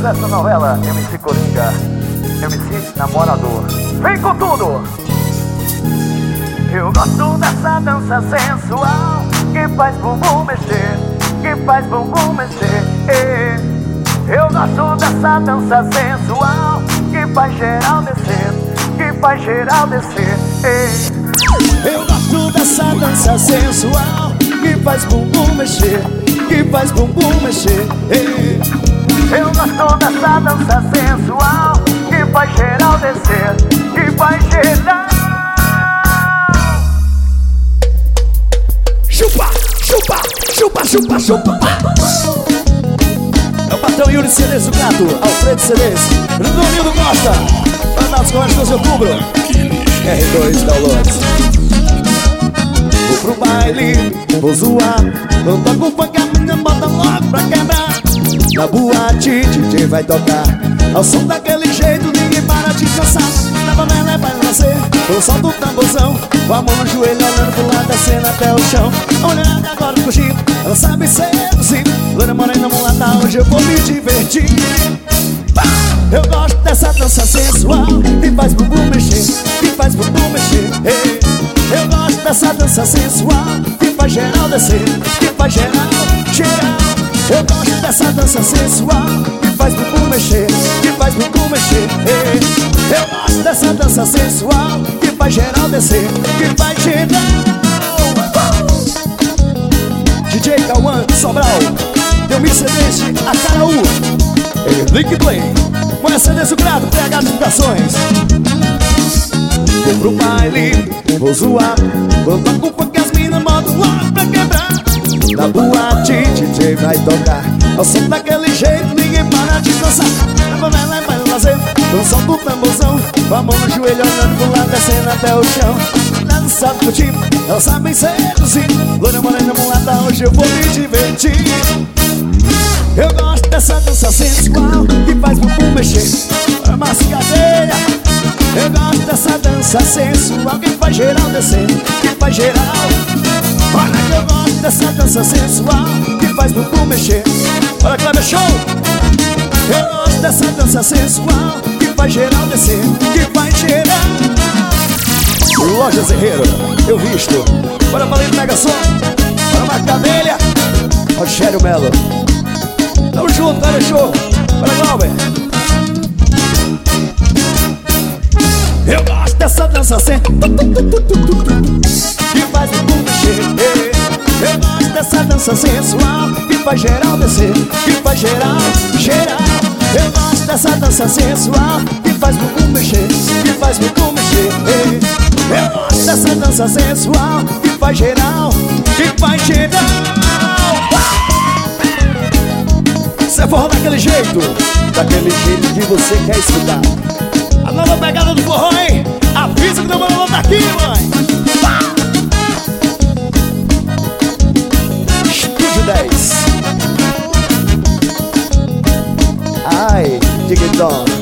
dessa novela, MC Coringa, MC Namorador. Vem com tudo! Eu gosto dessa dança sensual que faz bumbum mexer, que faz bumbum mexer. Eu gosto dessa dança sensual que faz geral descer, que faz geral descer. Eu gosto dessa dança sensual que faz bumbum mexer, que faz bumbum mexer. Eu gosto dessa dança sensual que faz geral descer, que faz geral. Chupa, chupa, chupa, chupa, chupa. É o patrão Yuri CDs do Gato, Alfredo CDs, Ronildo Costa, Planaltos Cortes 12 de outubro, R2 Downloads. Vou pro baile, vou zoar, não toco funk, a menina bota logo pra quebrar. Na boate, DJ vai tocar ao som daquele jeito, ninguém para de dançar. Na favela é pra nascer, com o som do tamborzão, com a mão no joelho, olhando pro lado, descendo até o chão. Olhando agora curtindo, ela sabe seduzir. Loira morena mulata, hoje eu vou me divertir. Eu gosto dessa dança sensual que faz bumbum mexer, que faz bumbum mexer. Eu gosto dessa dança sensual que faz geral descer, que faz geral, geral. Eu gosto dessa dança sensual que faz bumbum mexer, que faz bumbum mexer. Eu gosto dessa dança sensual que faz geral descer, que faz geral. DJ Cauã Sobral, deu mix CDs de Acaraú, Link Play, com essa CDs do Grado, PH Divulgações. Vou pro baile, vou zoar, vou tocar com que as minas botam logo pra quebrar. Na boate, DJ vai tocar ao som daquele jeito, ninguém para de dançar. Na favela é pra fazer, com o som do tamborzão, com a mão no joelho, olhando pro lado, descendo até o chão. Dança curtindo, elas sabem seduzir. Loira morena mulata, hoje eu vou me divertir. Eu gosto dessa dança sensual que faz bumbum mexer, para massa cadeia. Eu gosto dessa dança sensual que faz geral descer, que faz geral. Olha que eu gosto dessa dança sensual que faz bumbum mexer. Olha Kleber Show. Eu gosto dessa dança sensual que faz geral descer, que faz geral. Lojas Herreiro, eu visto. Bora Valendo Mega Som, bora Macadelha, Rogério Melo. Tamo junto, Kleber Show. Bora Glauber. Eu gosto dessa dança sensual que faz bumbum mexer. Eu gosto dessa dança sensual que faz geral descer, que faz geral, geral. Eu gosto dessa dança sensual que faz bumbum mexer, que faz bumbum mexer. Eu gosto dessa dança sensual que faz geral, que faz geral. Cê forró daquele jeito que você quer escutar. A nova pegada do forró, hein? Avisa que o namorado tá aqui, mãe. Estúdio 10. Ai, Dig Dong.